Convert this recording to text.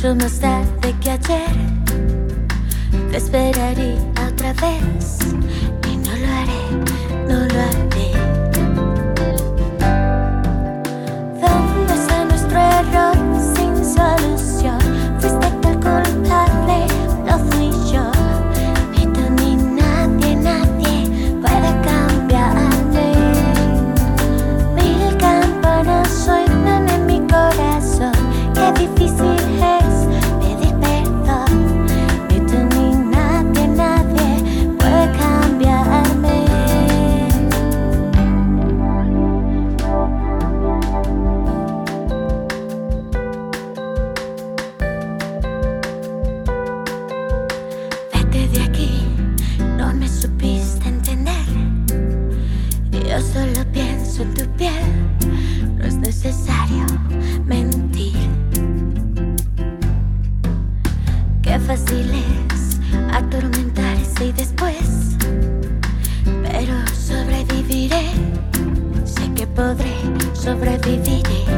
mucho más tarde que ayer. Te esperaré otra vez y no lo haré, no lo haré. ¿Dónde está nuestro error sin solución? Fuiste tú el culpable, no fui yo. Ni tú ni nadie, nadie puede cambiarme. Mil campanas suenan en mi corazón. Qué difícil es pedir perdón. Ni tú ni nadie, nadie puede cambiarme. Vete de aquí, no me supiste entender. Yo solo pienso en tu piel, no es necesario mentir. Qué fácil es atormentarse y después, pero sobreviviré, sé que podré, sobreviviré.